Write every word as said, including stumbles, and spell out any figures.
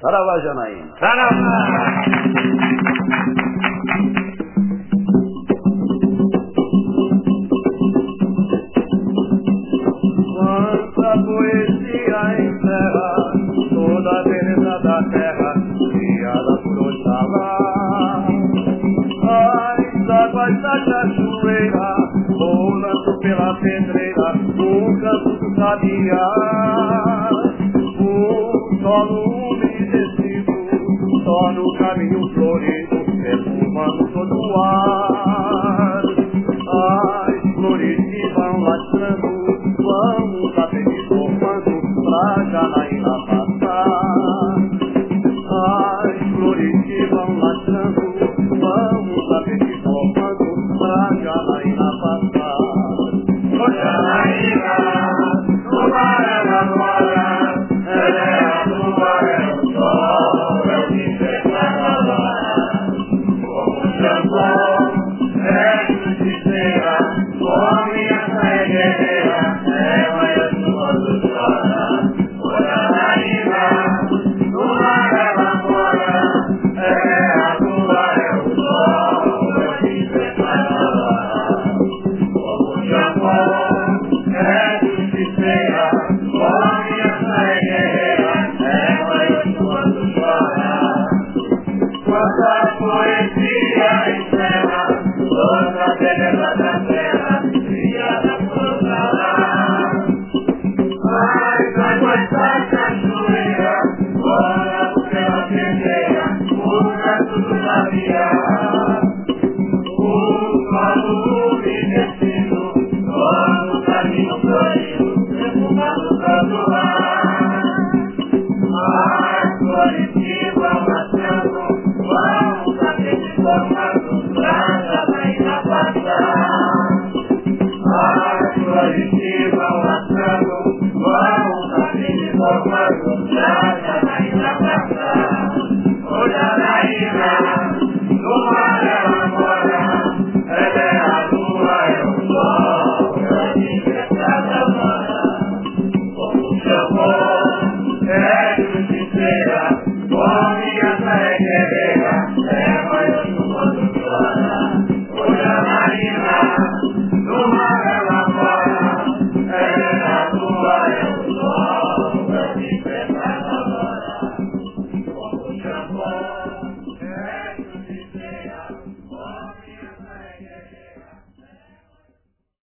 Saravá, Janaína. Saravá! Quanta poesia encerra toda a beleza da terra, criada por Oxalá. Ai, águas da cachoeira, rolando pela pedreira, o canto do sabiá. O solo umedecido torna o caminho florido, perfumando todo o ar. As flores que vão lastrando, vamos apenas formando pra Janaína passar. As flores que vão lastrando, vamos apenas formando pra Janaína passar. Ô Janaína, no mar ela mora, ela é a lua, é o sol, é o que separa lá. Como shampoo, é justiceira, come essa é guerreira, ela é sua do chora. Ô Janaína, no mar ela mora, ela é a lua, é o sol, é o que separa lá. Como shampoo, é justiceira, come essa é guerreira, ela é sua do chora. Quanta poesia encerra toda a beleza da terra, criada por Oxalá. As águas da cachoeira, rolando pela pedreira, o canto do sabiá. O solo umedecido torna o caminho florido, perfumando todo o ar. As flores que vão lastrando, vão saber formando pra Janaína passar. As flores que vão lastrando, vão saber formando pra